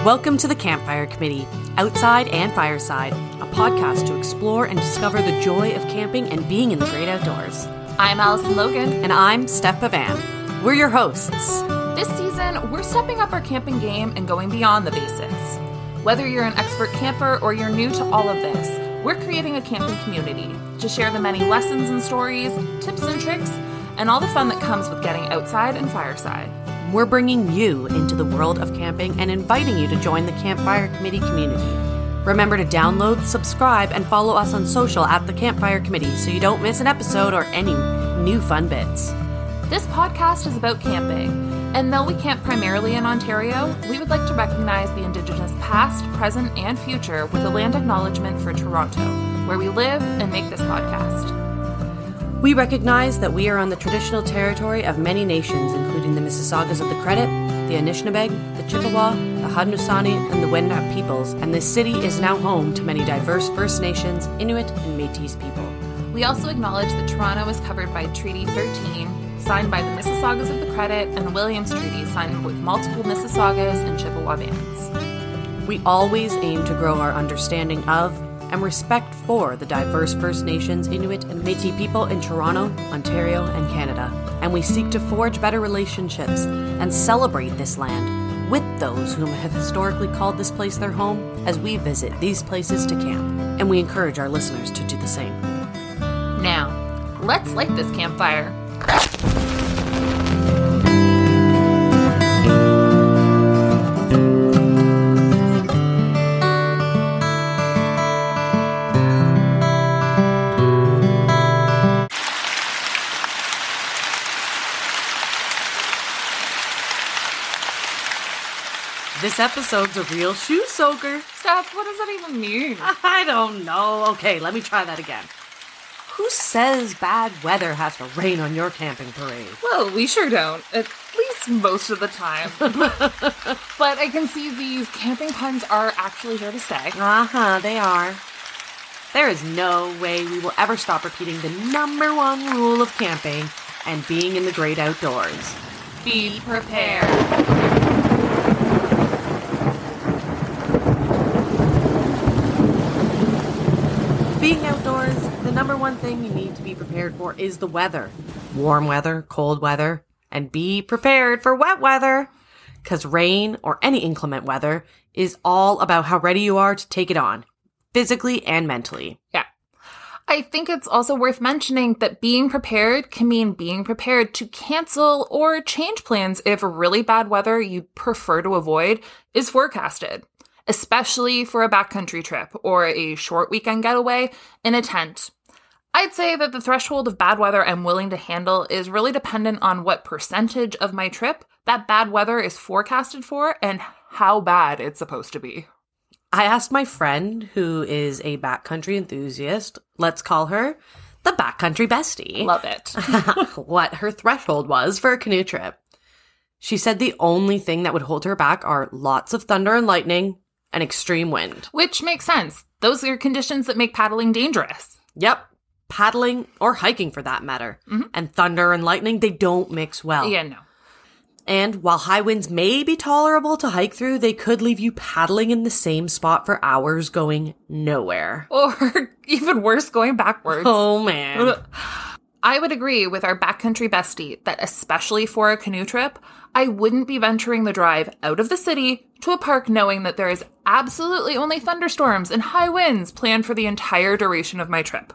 Welcome to the Campfire Committee, Outside and Fireside, a podcast to explore and discover the joy of camping and being in the great outdoors. I'm Allison Logan. And I'm Steph Pavan. We're your hosts. This season, we're stepping up our camping game and going beyond the basics. Whether you're an expert camper or you're new to all of this, we're creating a camping community to share the many lessons and stories, tips and tricks, and all the fun that comes with getting outside and fireside. We're bringing you into the world of camping and inviting you to join the Campfire Committee community. Remember to download, subscribe, and follow us on social at the Campfire Committee so you don't miss an episode or any new fun bits. This podcast is about camping, and though we camp primarily in Ontario, we would like to recognize the Indigenous past, present, and future with a land acknowledgement for Toronto, where we live and make this podcast. We recognize that we are on the traditional territory of many nations, including the Mississaugas of the Credit, the Anishinaabe, the Chippewa, the Haudenosaunee, and the Wendat peoples, and this city is now home to many diverse First Nations, Inuit, and Métis people. We also acknowledge that Toronto is covered by Treaty 13, signed by the Mississaugas of the Credit, and the Williams Treaty, signed with multiple Mississaugas and Chippewa bands. We always aim to grow our understanding of and respect for the diverse First Nations, Inuit, and Métis people in Toronto, Ontario, and Canada. And we seek to forge better relationships and celebrate this land with those whom have historically called this place their home as we visit these places to camp. And we encourage our listeners to do the same. Now, let's light this campfire. This episode's a real shoe soaker. Steph, what does that even mean? I don't know. Okay, let me try that again. Who says bad weather has to rain on your camping parade? Well, we sure don't. At least most of the time. But I can see these camping puns are actually here to stay. They are. There is no way we will ever stop repeating the number one rule of camping and being in the great outdoors. Be prepared. Being outdoors, the number one thing you need to be prepared for is the weather. Warm weather, cold weather, and be prepared for wet weather. Because rain or any inclement weather is all about how ready you are to take it on, physically and mentally. Yeah. I think it's also worth mentioning that being prepared can mean being prepared to cancel or change plans if really bad weather you prefer to avoid is forecasted, especially for a backcountry trip or a short weekend getaway in a tent. I'd say that the threshold of bad weather I'm willing to handle is really dependent on what percentage of my trip that bad weather is forecasted for and how bad it's supposed to be. I asked my friend, who is a backcountry enthusiast, let's call her the backcountry bestie, Love it. what her threshold was for a canoe trip. She said the only thing that would hold her back are lots of thunder and lightning and extreme wind. Which makes sense. Those are conditions that make paddling dangerous. Yep. Paddling, or hiking for that matter. Mm-hmm. And thunder and lightning, they don't mix well. Yeah, no. And while high winds may be tolerable to hike through, they could leave you paddling in the same spot for hours going nowhere. Or even worse, going backwards. Oh, man. I would agree with our backcountry bestie that especially for a canoe trip, I wouldn't be venturing the drive out of the city to a park knowing that there is absolutely only thunderstorms and high winds planned for the entire duration of my trip.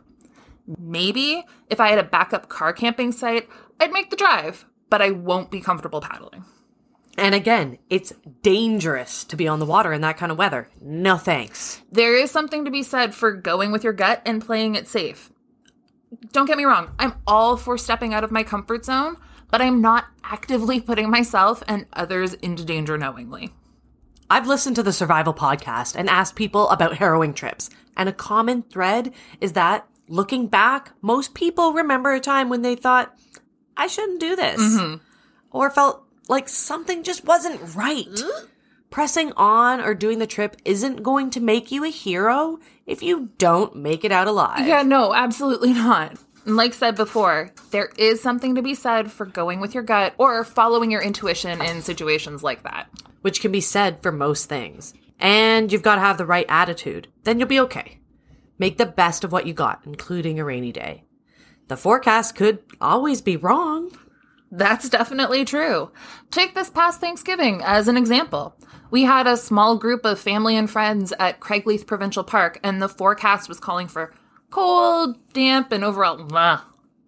Maybe if I had a backup car camping site, I'd make the drive, but I won't be comfortable paddling. And again, it's dangerous to be on the water in that kind of weather. No thanks. There is something to be said for going with your gut and playing it safe. Don't get me wrong, I'm all for stepping out of my comfort zone, but I'm not actively putting myself and others into danger knowingly. I've listened to the Survival Podcast and asked people about harrowing trips, and a common thread is that, looking back, most people remember a time when they thought, I shouldn't do this, or felt like something just wasn't right. Pressing on or doing the trip isn't going to make you a hero if you don't make it out alive. Yeah, no, absolutely not. And like said before, there is something to be said for going with your gut or following your intuition in situations like that. which can be said for most things. And you've got to have the right attitude. Then you'll be okay. Make the best of what you got, including a rainy day. The forecast could always be wrong. That's definitely true. Take this past Thanksgiving as an example. We had a small group of family and friends at Craigleith Provincial Park, and the forecast was calling for cold, damp, and overall,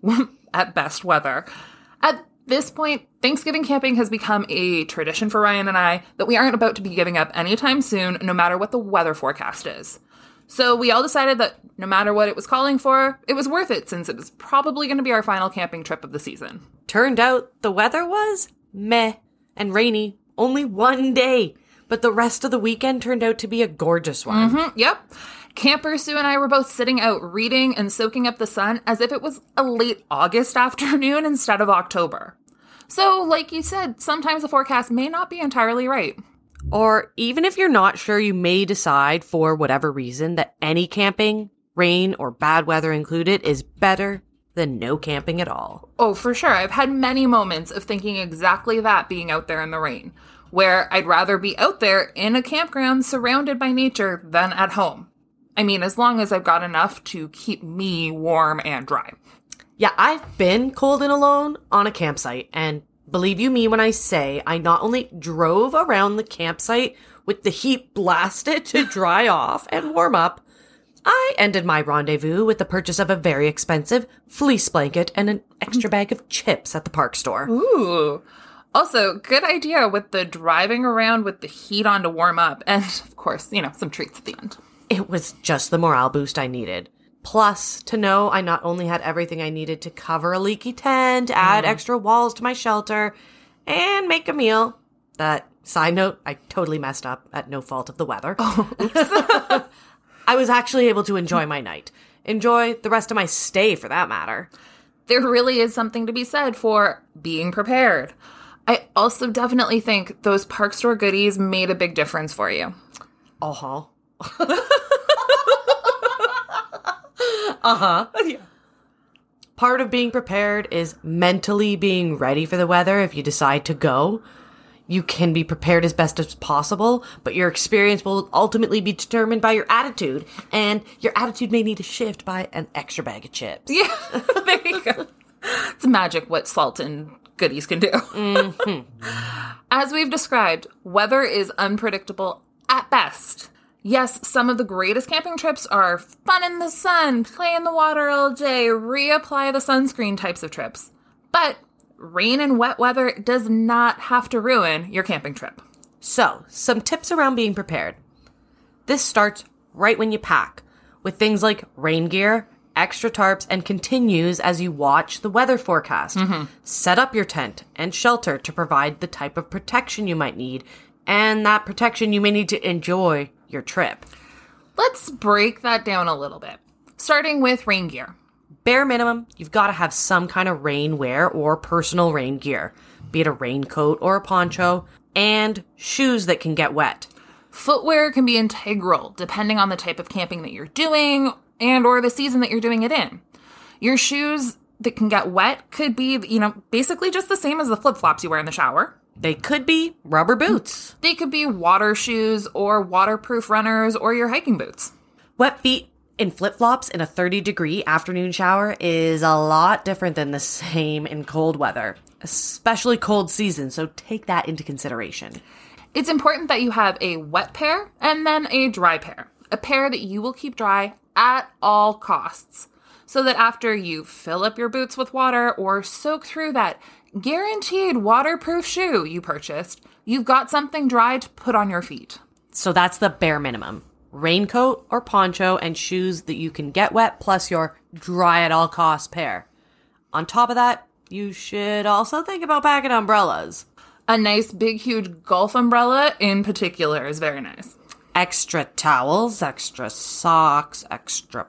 at best, weather. At this point, Thanksgiving camping has become a tradition for Ryan and I that we aren't about to be giving up anytime soon, no matter what the weather forecast is. So we all decided that no matter what it was calling for, it was worth it since it was probably going to be our final camping trip of the season. Turned out the weather was meh and rainy only one day, but the rest of the weekend turned out to be a gorgeous one. Yep. Camper Sue and I were both sitting out reading and soaking up the sun as if it was a late August afternoon instead of October. So, like you said, sometimes the forecast may not be entirely right. Or even if you're not sure, you may decide for whatever reason that any camping, rain or bad weather included, is better than no camping at all. Oh, for sure. I've had many moments of thinking exactly that being out there in the rain, where I'd rather be out there in a campground surrounded by nature than at home. I mean, as long as I've got enough to keep me warm and dry. Yeah, I've been cold and alone on a campsite, and believe you me when I say I not only drove around the campsite with the heat blasted to dry off and warm up, I ended my rendezvous with the purchase of a very expensive fleece blanket and an extra bag of chips at the park store. Ooh. Also, good idea with the driving around with the heat on to warm up. And, of course, some treats at the end. It was just the morale boost I needed. Plus, to know I not only had everything I needed to cover a leaky tent, add extra walls to my shelter, and make a meal. That, side note, I totally messed up at no fault of the weather. Oh, oops. I was actually able to enjoy my night. Enjoy the rest of my stay, for that matter. There really is something to be said for being prepared. I also definitely think those park store goodies made a big difference for you. Uh-huh. Yeah. Part of being prepared is mentally being ready for the weather if you decide to go. You can be prepared as best as possible, but your experience will ultimately be determined by your attitude, and your attitude may need to shift by an extra bag of chips. Yeah, there you go. It's magic what salt and goodies can do. As we've described, weather is unpredictable at best. Yes, some of the greatest camping trips are fun in the sun, play in the water all day, reapply the sunscreen types of trips. But rain and wet weather does not have to ruin your camping trip. So, some tips around being prepared. This starts right when you pack, with things like rain gear, extra tarps, and continues as you watch the weather forecast. Set up your tent and shelter to provide the type of protection you might need, and that protection you may need to enjoy your trip. Let's break that down a little bit, starting with rain gear. Bare minimum, you've got to have some kind of rain wear or personal rain gear, be it a raincoat or a poncho, and shoes that can get wet. Footwear can be integral depending on the type of camping that you're doing and or the season that you're doing it in. Your shoes that can get wet could be, basically just the same as the flip-flops you wear in the shower. They could be rubber boots. They could be water shoes or waterproof runners or your hiking boots. Wet feet in flip-flops in a 30-degree afternoon shower is a lot different than the same in cold weather, especially cold season, so take that into consideration. It's important that you have a wet pair and then a dry pair, a pair that you will keep dry at all costs, so that after you fill up your boots with water or soak through that guaranteed waterproof shoe you purchased, you've got something dry to put on your feet. So that's the bare minimum. Raincoat or poncho and shoes that you can get wet, plus your dry at all costs pair. On top of that, you should also think about packing umbrellas. A nice big huge golf umbrella in particular is very nice. Extra towels, extra socks, extra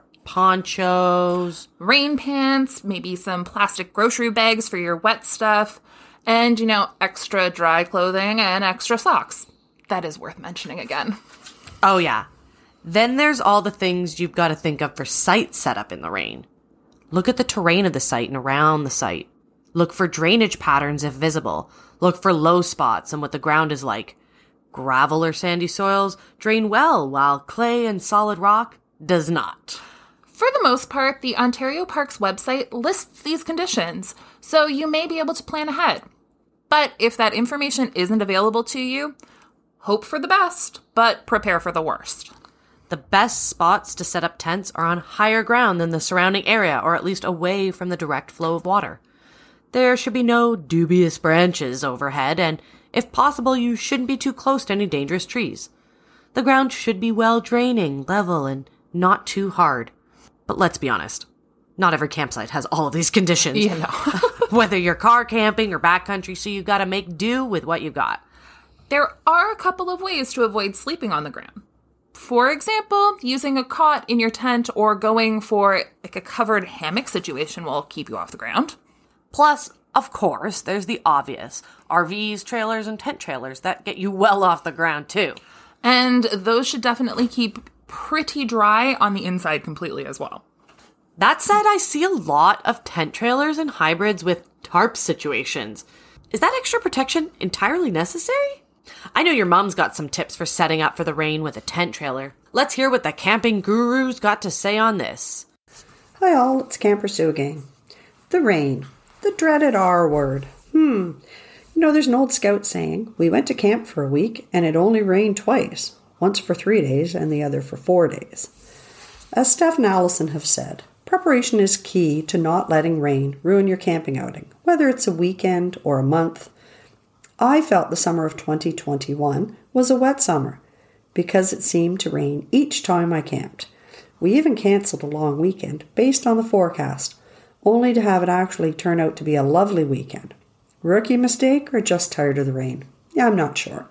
ponchos, rain pants, maybe some plastic grocery bags for your wet stuff, and, extra dry clothing and extra socks. That is worth mentioning again. Oh, yeah. Then there's all the things you've got to think of for site setup in the rain. Look at the terrain of the site and around the site. Look for drainage patterns if visible. Look for low spots and what the ground is like. Gravel or sandy soils drain well, while clay and solid rock does not. For the most part, the Ontario Parks website lists these conditions, so you may be able to plan ahead. But if that information isn't available to you, hope for the best, but prepare for the worst. The best spots to set up tents are on higher ground than the surrounding area, or at least away from the direct flow of water. There should be no dubious branches overhead, and if possible, you shouldn't be too close to any dangerous trees. The ground should be well draining, level, and not too hard. But let's be honest, not every campsite has all of these conditions. You know. Whether you're car camping or backcountry, so you gotta make do with what you got. There are a couple of ways to avoid sleeping on the ground. For example, using a cot in your tent or going for a covered hammock situation will keep you off the ground. Plus, of course, there's the obvious. RVs, trailers, and tent trailers that get you well off the ground too. And those should definitely keep pretty dry on the inside completely as well. That said, I see a lot of tent trailers and hybrids with tarp situations. Is that extra protection entirely necessary? I know your mom's got some tips for setting up for the rain with a tent trailer. Let's hear what the camping gurus got to say on this. Hi all, it's Camper Sue again. The rain. The dreaded R word. There's an old scout saying, we went to camp for a week and it only rained twice. Once for 3 days and the other for 4 days. As Steph and Allison have said, preparation is key to not letting rain ruin your camping outing, whether it's a weekend or a month. I felt the summer of 2021 was a wet summer because it seemed to rain each time I camped. We even cancelled a long weekend based on the forecast, only to have it actually turn out to be a lovely weekend. Rookie mistake or just tired of the rain? Yeah, I'm not sure.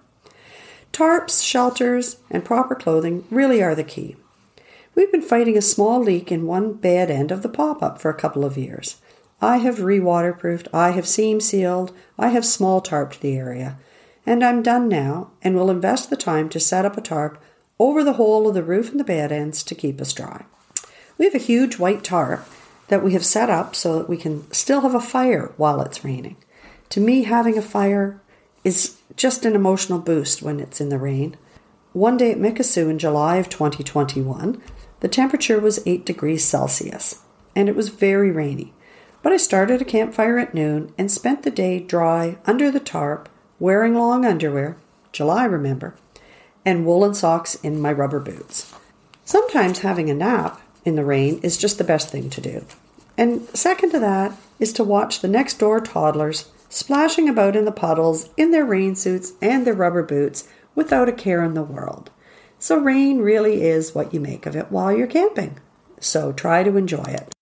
Tarps, shelters, and proper clothing really are the key. We've been fighting a small leak in one bad end of the pop-up for a couple of years. I have re-waterproofed, I have seam sealed, I have small tarped the area, and I'm done now and will invest the time to set up a tarp over the whole of the roof and the bad ends to keep us dry. We have a huge white tarp that we have set up so that we can still have a fire while it's raining. To me, having a fire is just an emotional boost when it's in the rain. One day at Mikisew in July of 2021, the temperature was 8 degrees Celsius, and it was very rainy. But I started a campfire at noon and spent the day dry under the tarp, wearing long underwear, July remember, and woolen socks in my rubber boots. Sometimes having a nap in the rain is just the best thing to do. And second to that is to watch the next door toddlers splashing about in the puddles in their rain suits and their rubber boots without a care in the world. So rain really is what you make of it while you're camping. So try to enjoy it.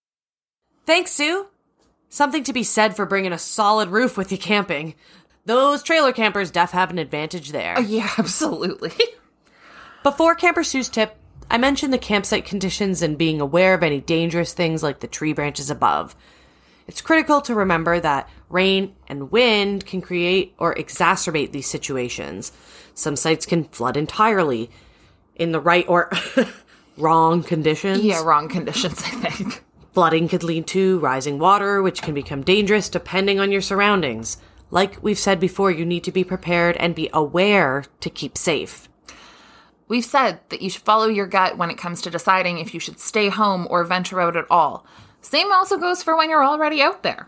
Thanks, Sue. Something to be said for bringing a solid roof with you camping. Those trailer campers def have an advantage there. Yeah, absolutely. Before Camper Sue's tip, I mentioned the campsite conditions and being aware of any dangerous things like the tree branches above. It's critical to remember that rain and wind can create or exacerbate these situations. Some sites can flood entirely in the right or wrong conditions. Yeah, wrong conditions, I think. Flooding could lead to rising water, which can become dangerous depending on your surroundings. Like we've said before, you need to be prepared and be aware to keep safe. We've said that you should follow your gut when it comes to deciding if you should stay home or venture out at all. Same also goes for when you're already out there.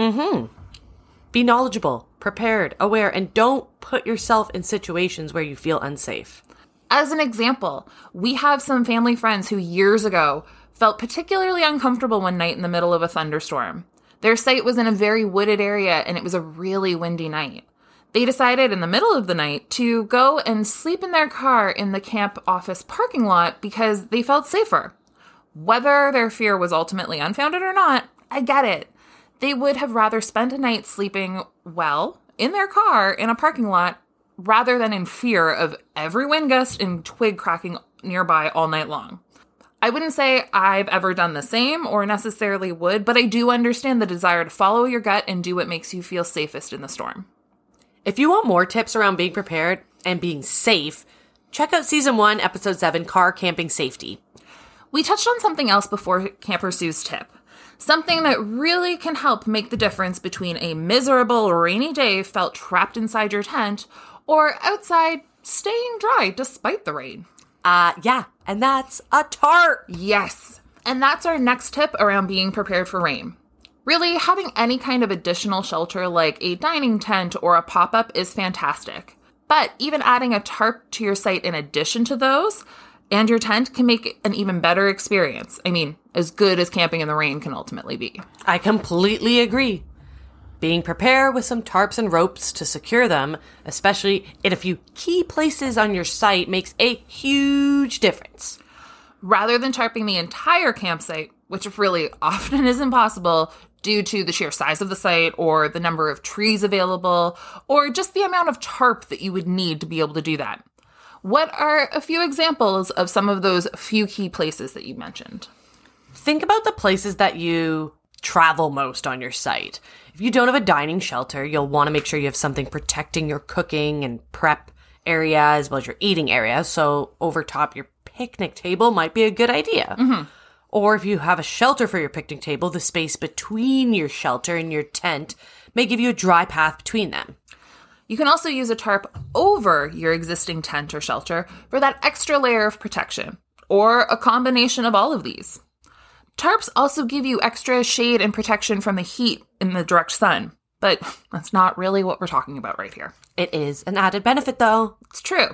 Be knowledgeable, prepared, aware, and don't put yourself in situations where you feel unsafe. As an example, we have some family friends who years ago felt particularly uncomfortable one night in the middle of a thunderstorm. Their site was in a very wooded area and it was a really windy night. They decided in the middle of the night to go and sleep in their car in the camp office parking lot because they felt safer. Whether their fear was ultimately unfounded or not, I get it. They would have rather spent a night sleeping, well, in their car in a parking lot rather than in fear of every wind gust and twig cracking nearby all night long. I wouldn't say I've ever done the same or necessarily would, but I do understand the desire to follow your gut and do what makes you feel safest in the storm. If you want more tips around being prepared and being safe, check out Season 1, Episode 7, Car Camping Safety. We touched on something else before Camper Sue's tip. Something that really can help make the difference between a miserable rainy day felt trapped inside your tent or outside staying dry despite the rain. Yeah, and that's a tarp. Yes, and that's our next tip around being prepared for rain. Really, having any kind of additional shelter like a dining tent or a pop-up is fantastic. But even adding a tarp to your site in addition to those and your tent can make an even better experience. I mean, as good as camping in the rain can ultimately be. I completely agree. Being prepared with some tarps and ropes to secure them, especially in a few key places on your site, makes a huge difference. Rather than tarping the entire campsite, which really often is impossible due to the sheer size of the site or the number of trees available or just the amount of tarp that you would need to be able to do that. What are a few examples of some of those few key places that you mentioned? Think about the places that you travel most on your site. If you don't have a dining shelter, you'll want to make sure you have something protecting your cooking and prep area as well as your eating area. So over top your picnic table might be a good idea. Mm-hmm. Or if you have a shelter for your picnic table, the space between your shelter and your tent may give you a dry path between them. You can also use a tarp over your existing tent or shelter for that extra layer of protection, or a combination of all of these. Tarps also give you extra shade and protection from the heat in the direct sun, but that's not really what we're talking about right here. It is an added benefit, though. It's true.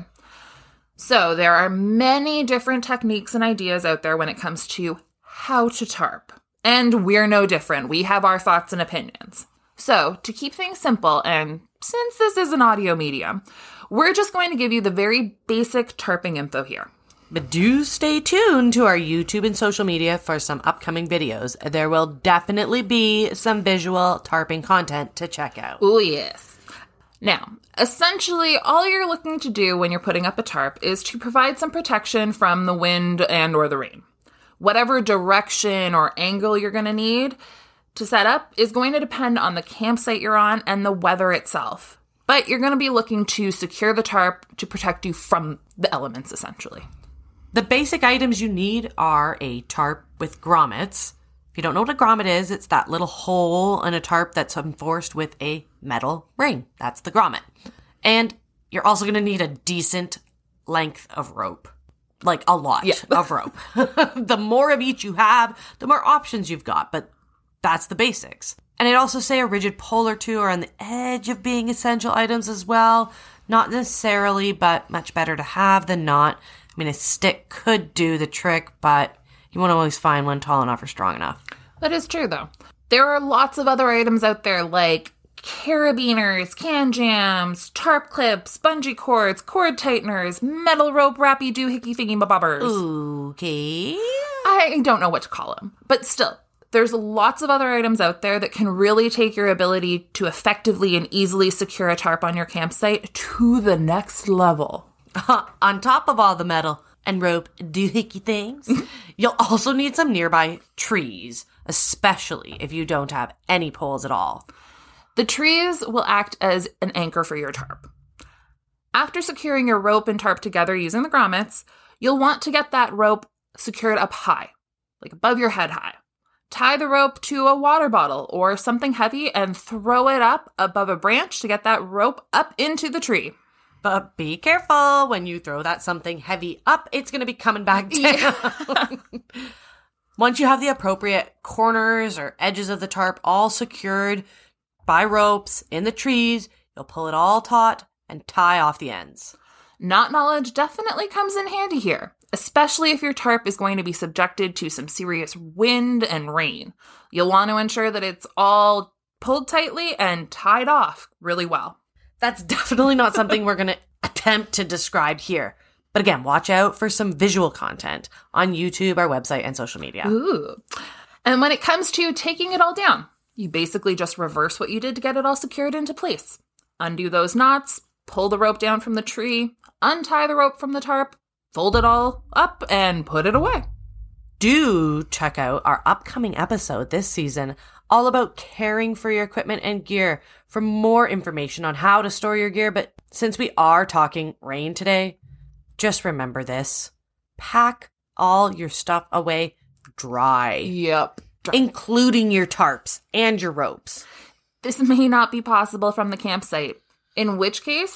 So there are many different techniques and ideas out there when it comes to how to tarp. And we're no different. We have our thoughts and opinions. So to keep things simple, and since this is an audio medium, we're just going to give you the very basic tarping info here. But do stay tuned to our YouTube and social media for some upcoming videos. There will definitely be some visual tarping content to check out. Oh, yes. Now, essentially, all you're looking to do when you're putting up a tarp is to provide some protection from the wind and or the rain. Whatever direction or angle you're going to need to set up is going to depend on the campsite you're on and the weather itself. But you're going to be looking to secure the tarp to protect you from the elements, essentially. The basic items you need are a tarp with grommets. If you don't know what a grommet is, it's that little hole in a tarp that's enforced with a metal ring. That's the grommet. And you're also going to need a decent length of rope. Like a lot of rope. The more of each you have, the more options you've got. But that's the basics. And I'd also say a rigid pole or two are on the edge of being essential items as well. Not necessarily, but much better to have than not. I mean, a stick could do the trick, but you won't always find one tall enough or strong enough. That is true, though. There are lots of other items out there like carabiners, can jams, tarp clips, bungee cords, cord tighteners, metal rope wrappy doohickey thingy bobbers. Okay. I don't know what to call them, but still, there's lots of other items out there that can really take your ability to effectively and easily secure a tarp on your campsite to the next level. On top of all the metal and rope doohickey things, you'll also need some nearby trees, especially if you don't have any poles at all. The trees will act as an anchor for your tarp. After securing your rope and tarp together using the grommets, you'll want to get that rope secured up high, like above your head high. Tie the rope to a water bottle or something heavy and throw it up above a branch to get that rope up into the tree. But be careful when you throw that something heavy up, it's going to be coming back down. Yeah. Once you have the appropriate corners or edges of the tarp all secured by ropes in the trees, you'll pull it all taut and tie off the ends. Knot knowledge definitely comes in handy here, especially if your tarp is going to be subjected to some serious wind and rain. You'll want to ensure that it's all pulled tightly and tied off really well. That's definitely not something we're going to attempt to describe here. But again, watch out for some visual content on YouTube, our website, and social media. Ooh. And when it comes to taking it all down, you basically just reverse what you did to get it all secured into place. Undo those knots, pull the rope down from the tree, untie the rope from the tarp, fold it all up, and put it away. Do check out our upcoming episode this season all about caring for your equipment and gear for more information on how to store your gear. But since we are talking rain today, just remember this. Pack all your stuff away dry. Yep. Including your tarps and your ropes. This may not be possible from the campsite, in which case,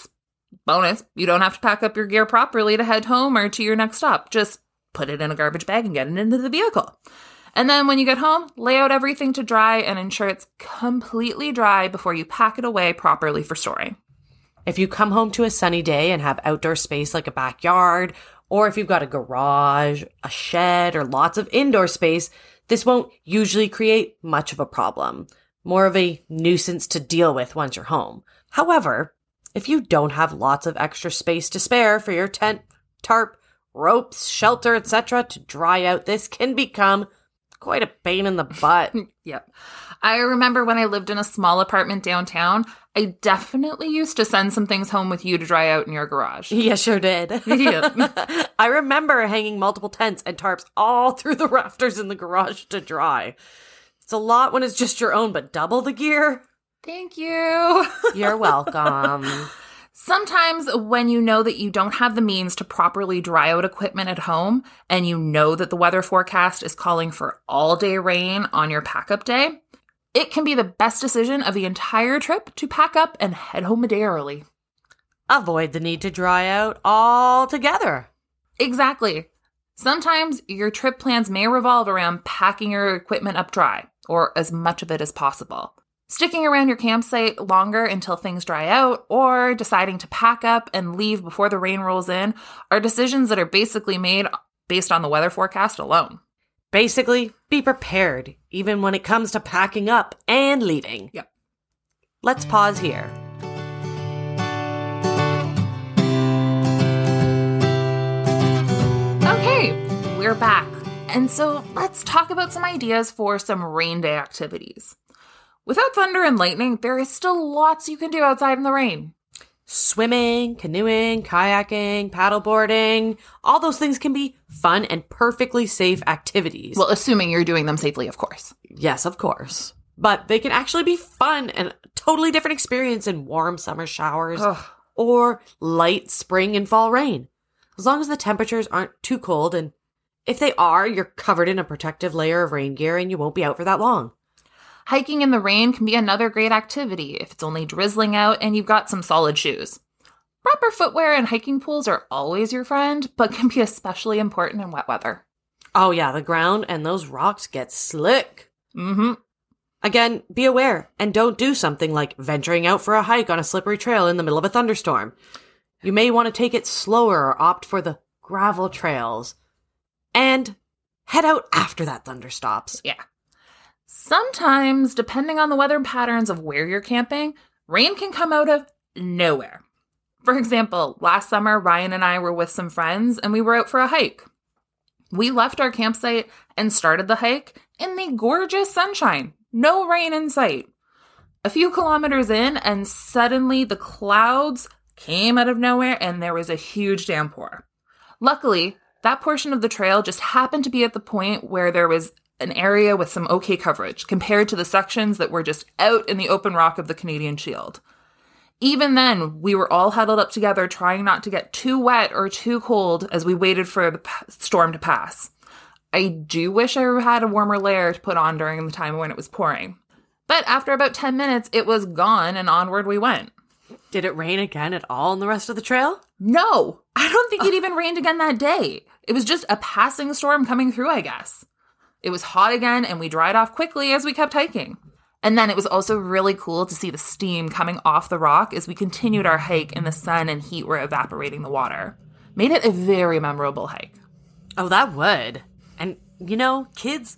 Bonus, you don't have to pack up your gear properly to head home or to your next stop. Just put it in a garbage bag and get it into the vehicle. And then when you get home, lay out everything to dry and ensure it's completely dry before you pack it away properly for storing. If you come home to a sunny day and have outdoor space like a backyard, or if you've got a garage, a shed, or lots of indoor space, this won't usually create much of a problem. More of a nuisance to deal with once you're home. However, if you don't have lots of extra space to spare for your tent, tarp, ropes, shelter, etc. to dry out, this can become quite a pain in the butt. Yep. I remember when I lived in a small apartment downtown, I definitely used to send some things home with you to dry out in your garage. Yeah, sure did. Yep. I remember hanging multiple tents and tarps all through the rafters in the garage to dry. It's a lot when it's just your own, but double the gear? Thank you. You're welcome. Sometimes when you know that you don't have the means to properly dry out equipment at home, and you know that the weather forecast is calling for all-day rain on your pack-up day, it can be the best decision of the entire trip to pack up and head home a day early. Avoid the need to dry out altogether. Exactly. Sometimes your trip plans may revolve around packing your equipment up dry, or as much of it as possible. Sticking around your campsite longer until things dry out, or deciding to pack up and leave before the rain rolls in are decisions that are basically made based on the weather forecast alone. Basically, be prepared, even when it comes to packing up and leaving. Yep. Let's pause here. Okay, we're back. And so let's talk about some ideas for some rain day activities. Without thunder and lightning, there is still lots you can do outside in the rain. Swimming, canoeing, kayaking, paddleboarding, all those things can be fun and perfectly safe activities. Well, assuming you're doing them safely, of course. Yes, of course. But they can actually be fun and a totally different experience in warm summer showers or light spring and fall rain. As long as the temperatures aren't too cold, and if they are, you're covered in a protective layer of rain gear and you won't be out for that long. Hiking in the rain can be another great activity if it's only drizzling out and you've got some solid shoes. Proper footwear and hiking pools are always your friend, but can be especially important in wet weather. Oh yeah, the ground and those rocks get slick. Mm-hmm. Again, be aware and don't do something like venturing out for a hike on a slippery trail in the middle of a thunderstorm. You may want to take it slower or opt for the gravel trails. And head out after that thunder stops. Yeah. Sometimes, depending on the weather patterns of where you're camping, rain can come out of nowhere. For example, last summer, Ryan and I were with some friends and we were out for a hike. We left our campsite and started the hike in the gorgeous sunshine. No rain in sight. A few kilometers in and suddenly the clouds came out of nowhere and there was a huge downpour. Luckily, that portion of the trail just happened to be at the point where there was an area with some okay coverage compared to the sections that were just out in the open rock of the Canadian Shield. Even then, we were all huddled up together trying not to get too wet or too cold as we waited for the storm to pass. I do wish I had a warmer layer to put on during the time when it was pouring. But after about 10 minutes, it was gone and onward we went. Did it rain again at all on the rest of the trail? No, I don't think it even rained again that day. It was just a passing storm coming through, I guess. It was hot again, and we dried off quickly as we kept hiking. And then it was also really cool to see the steam coming off the rock as we continued our hike and the sun and heat were evaporating the water. Made it a very memorable hike. Oh, that would. And, you know, kids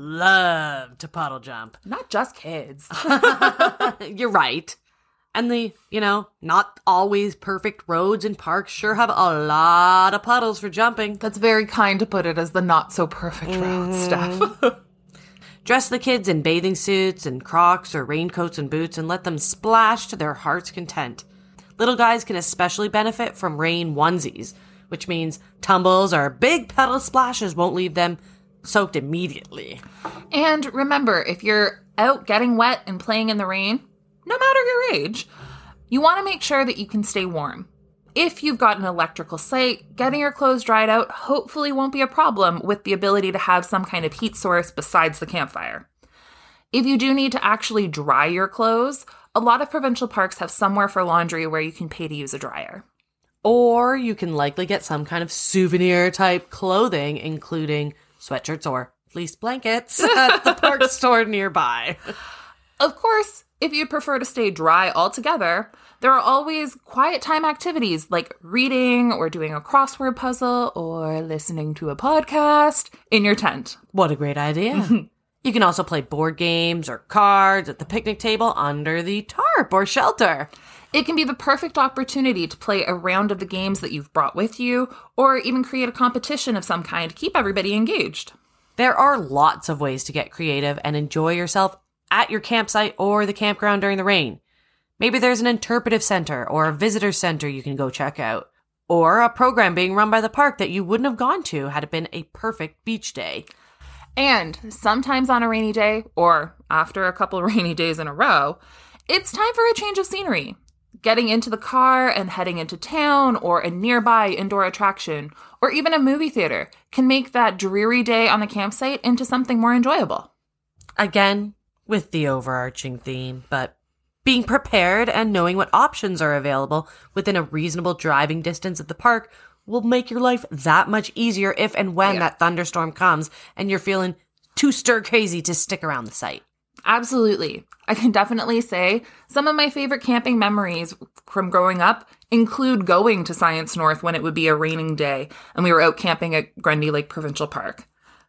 love to puddle jump. Not just kids. You're right. And the, not always perfect roads and parks sure have a lot of puddles for jumping. That's very kind to put it as the not-so-perfect road stuff. Dress the kids in bathing suits and Crocs or raincoats and boots and let them splash to their heart's content. Little guys can especially benefit from rain onesies, which means tumbles or big puddle splashes won't leave them soaked immediately. And remember, if you're out getting wet and playing in the rain, no matter your age, you want to make sure that you can stay warm. If you've got an electrical site, getting your clothes dried out hopefully won't be a problem with the ability to have some kind of heat source besides the campfire. If you do need to actually dry your clothes, A lot of provincial parks have somewhere for laundry where you can pay to use a dryer. Or you can likely get some kind of souvenir type clothing, including sweatshirts or fleece blankets at the park store nearby. Of course, if you'd prefer to stay dry altogether, there are always quiet time activities like reading or doing a crossword puzzle or listening to a podcast in your tent. What a great idea. You can also play board games or cards at the picnic table under the tarp or shelter. It can be the perfect opportunity to play a round of the games that you've brought with you, or even create a competition of some kind to keep everybody engaged. There are lots of ways to get creative and enjoy yourself at your campsite or the campground during the rain. Maybe there's an interpretive center or a visitor center you can go check out, or a program being run by the park that you wouldn't have gone to had it been a perfect beach day. And sometimes on a rainy day, or after a couple rainy days in a row, it's time for a change of scenery. Getting into the car and heading into town or a nearby indoor attraction or even a movie theater can make that dreary day on the campsite into something more enjoyable. Again, with the overarching theme, but being prepared and knowing what options are available within a reasonable driving distance of the park will make your life that much easier if and when that thunderstorm comes and you're feeling too stir crazy to stick around the site. Absolutely. I can definitely say some of my favorite camping memories from growing up include going to Science North when it would be a raining day and we were out camping at Grundy Lake Provincial Park.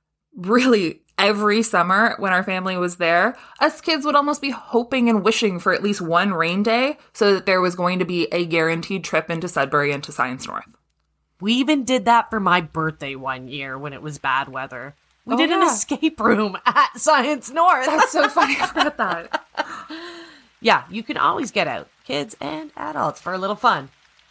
Really, every summer when our family was there, us kids would almost be hoping and wishing for at least one rain day so that there was going to be a guaranteed trip into Sudbury and to Science North. We even did that for my birthday one year when it was bad weather. We did an escape room at Science North. That's so funny. I forgot that. Yeah, you can always get out, kids and adults, for a little fun.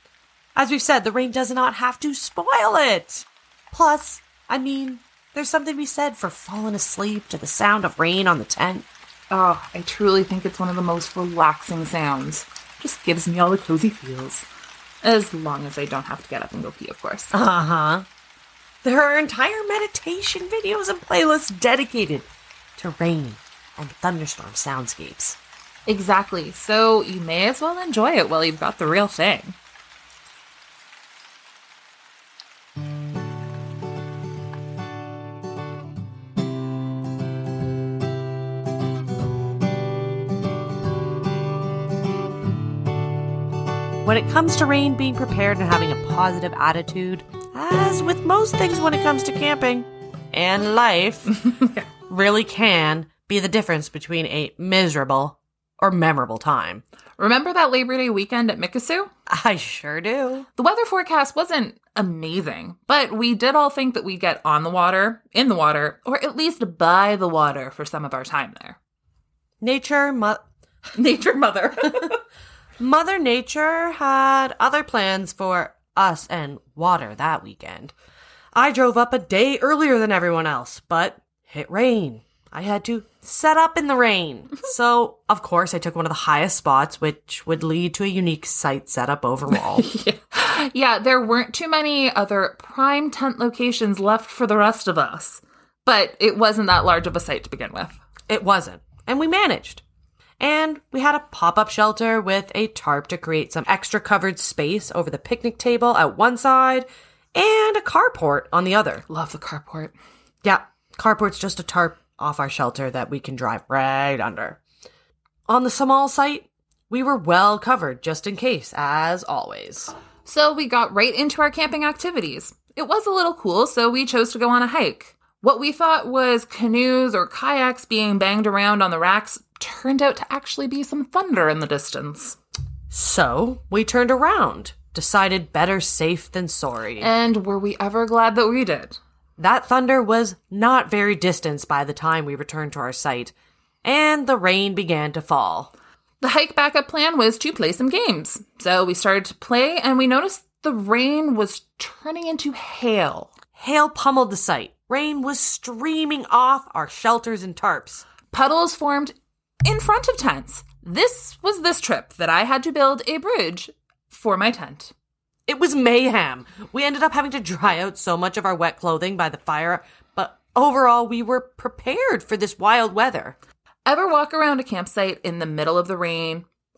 As we've said, the rain does not have to spoil it. Plus, I mean, there's something to be said for falling asleep to the sound of rain on the tent. Oh, I truly think it's one of the most relaxing sounds. Just gives me all the cozy feels. As long as I don't have to get up and go pee, of course. Uh-huh. There are entire meditation videos and playlists dedicated to rain and thunderstorm soundscapes. Exactly. So you may as well enjoy it while you've got the real thing. When it comes to rain, being prepared and having a positive attitude, as with most things when it comes to camping and life, really can be the difference between a miserable or memorable time. Remember that Labor Day weekend at Mikisew? I sure do. The weather forecast wasn't amazing, but we did all think that we'd get on the water, in the water, or at least by the water for some of our time there. Nature Mother Mother Nature had other plans for us and water that weekend. I drove up a day earlier than everyone else, but hit rain. I had to set up in the rain. So, of course, I took one of the highest spots, which would lead to a unique site setup overall. Yeah, there weren't too many other prime tent locations left for the rest of us. But it wasn't that large of a site to begin with. It wasn't. And we managed. And we had a pop-up shelter with a tarp to create some extra covered space over the picnic table at one side and a carport on the other. Love the carport. Yeah, carport's just a tarp off our shelter that we can drive right under. On the small site, we were well covered just in case, as always. So we got right into our camping activities. It was a little cool, so we chose to go on a hike. What we thought was canoes or kayaks being banged around on the racks turned out to actually be some thunder in the distance. So we turned around, decided better safe than sorry. And were we ever glad that we did? That thunder was not very distant by the time we returned to our site, and the rain began to fall. The hike backup plan was to play some games. So we started to play, and we noticed the rain was turning into hail. Hail pummeled the site. Rain was streaming off our shelters and tarps. Puddles formed in front of tents. This was this trip that I had to build a bridge for my tent. It was mayhem. We ended up having to dry out so much of our wet clothing by the fire, but overall we were prepared for this wild weather. Ever walk around a campsite in the middle of the rain,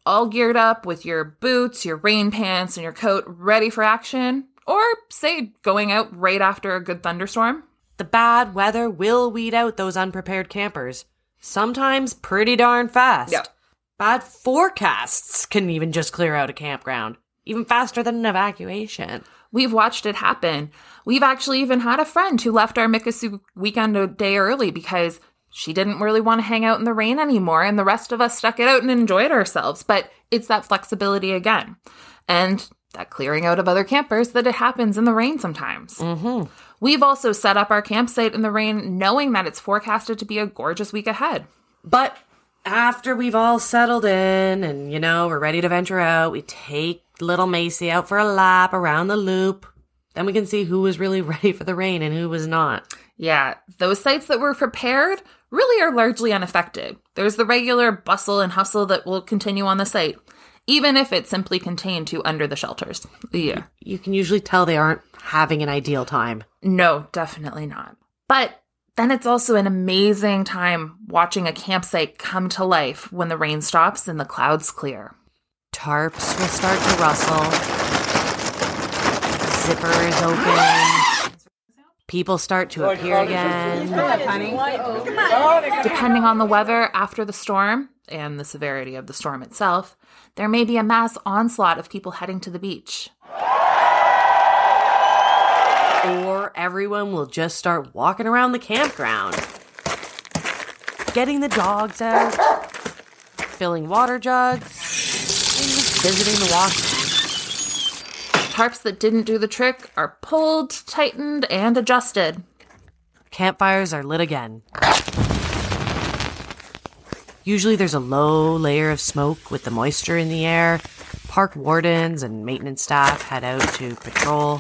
all geared up with your boots, your rain pants, and your coat ready for action, or say going out right after a good thunderstorm. The bad weather will weed out those unprepared campers, sometimes pretty darn fast. Yeah. Bad forecasts can even just clear out a campground, even faster than an evacuation. We've watched it happen. We've actually even had a friend who left our Mikisew weekend a day early because she didn't really want to hang out in the rain anymore, and the rest of us stuck it out and enjoyed ourselves. But it's that flexibility again, and that clearing out of other campers that it happens in the rain sometimes. Mm-hmm. We've also set up our campsite in the rain knowing that it's forecasted to be a gorgeous week ahead. But after we've all settled in and, we're ready to venture out, we take little Macy out for a lap around the loop. Then we can see who was really ready for the rain and who was not. Yeah, those sites that were prepared really are largely unaffected. There's the regular bustle and hustle that will continue on the site, even if it's simply contained to under the shelters. Yeah. You can usually tell they aren't having an ideal time. No, definitely not. But then it's also an amazing time watching a campsite come to life when the rain stops and the clouds clear. Tarps will start to rustle. Zippers open. People start to appear again. Depending on the weather after the storm and the severity of the storm itself, there may be a mass onslaught of people heading to the beach. Or everyone will just start walking around the campground, getting the dogs out, filling water jugs, and just visiting the washrooms. Tarps that didn't do the trick are pulled, tightened, and adjusted. Campfires are lit again. Usually there's a low layer of smoke with the moisture in the air. Park wardens and maintenance staff head out to patrol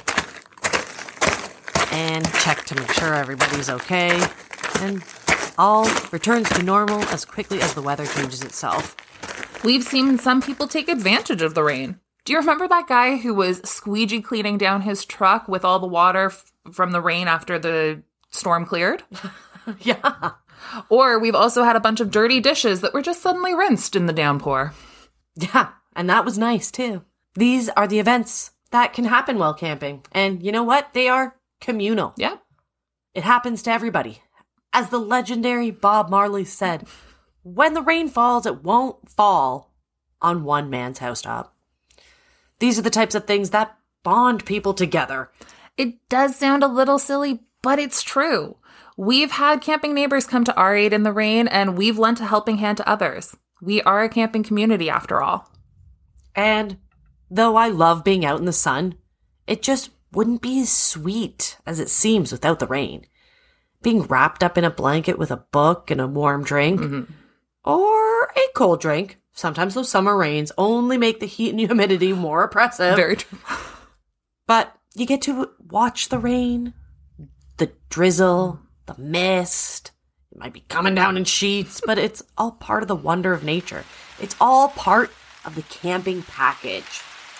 and check to make sure everybody's okay. And all returns to normal as quickly as the weather changes itself. We've seen some people take advantage of the rain. Do you remember that guy who was squeegee cleaning down his truck with all the water from the rain after the storm cleared? Yeah. Or we've also had a bunch of dirty dishes that were just suddenly rinsed in the downpour. Yeah, and that was nice too. These are the events that can happen while camping. And you know what? They are communal. Yeah. It happens to everybody. As the legendary Bob Marley said, when the rain falls, it won't fall on one man's housetop. These are the types of things that bond people together. It does sound a little silly, but it's true. We've had camping neighbors come to our aid in the rain, and we've lent a helping hand to others. We are a camping community, after all. And though I love being out in the sun, it just wouldn't be as sweet as it seems without the rain. Being wrapped up in a blanket with a book and a warm drink, or a cold drink. Sometimes those summer rains only make the heat and humidity more oppressive. Very true. But you get to watch the rain, the drizzle, the mist. It might be coming down in sheets, but it's all part of the wonder of nature. It's all part of the camping package.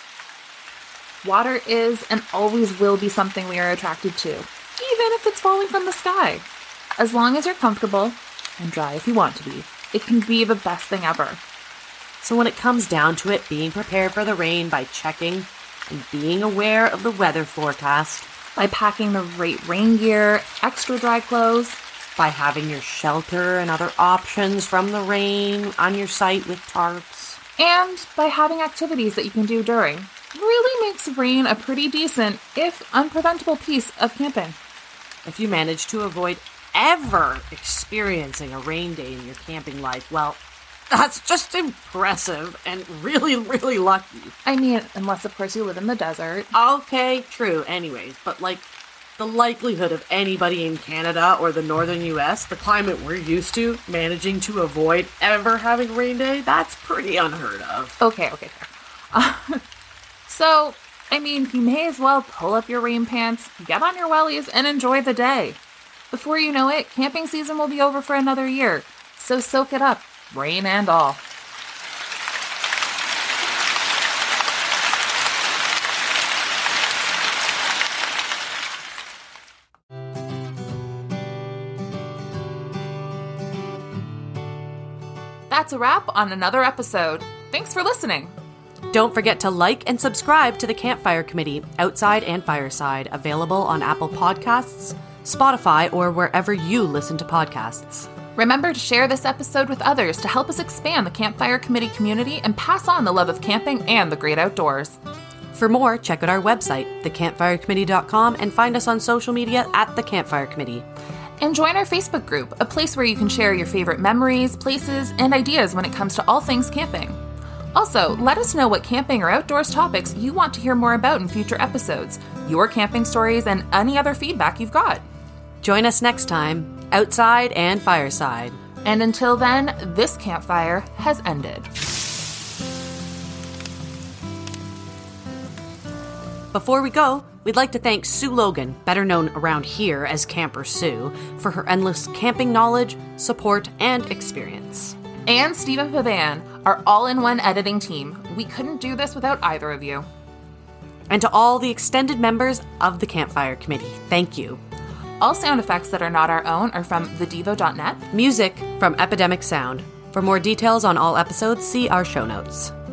Water is and always will be something we are attracted to, even if it's falling from the sky. As long as you're comfortable and dry if you want to be, it can be the best thing ever. So when it comes down to it, being prepared for the rain by checking and being aware of the weather forecast, by packing the right rain gear, extra dry clothes, by having your shelter and other options from the rain on your site with tarps, and by having activities that you can do during, really makes rain a pretty decent, if unpreventable, piece of camping. If you manage to avoid ever experiencing a rain day in your camping life, well, that's just impressive and really, really lucky. I mean, unless, of course, you live in the desert. Okay, true, anyways. But, the likelihood of anybody in Canada or the northern U.S., the climate we're used to, managing to avoid ever having a rain day, that's pretty unheard of. Okay, fair. So, I mean, you may as well pull up your rain pants, get on your wellies, and enjoy the day. Before you know it, camping season will be over for another year. So soak it up. Rain and all. That's a wrap on another episode. Thanks for listening. Don't forget to like and subscribe to the Campfire Committee, Outside and Fireside, available on Apple Podcasts, Spotify, or wherever you listen to podcasts. Remember to share this episode with others to help us expand the Campfire Committee community and pass on the love of camping and the great outdoors. For more, check out our website, thecampfirecommittee.com, and find us on social media at The Campfire Committee. And join our Facebook group, a place where you can share your favorite memories, places, and ideas when it comes to all things camping. Also, let us know what camping or outdoors topics you want to hear more about in future episodes, your camping stories, and any other feedback you've got. Join us next time, Outside and Fireside. And until then, this campfire has ended. Before we go, we'd like to thank Sue Logan, better known around here as Camper Sue, for her endless camping knowledge, support, and experience. And Stephen Pavan, our all-in-one editing team. We couldn't do this without either of you. And to all the extended members of the Campfire Committee, thank you. All sound effects that are not our own are from thedevo.net. Music from Epidemic Sound. For more details on all episodes, see our show notes.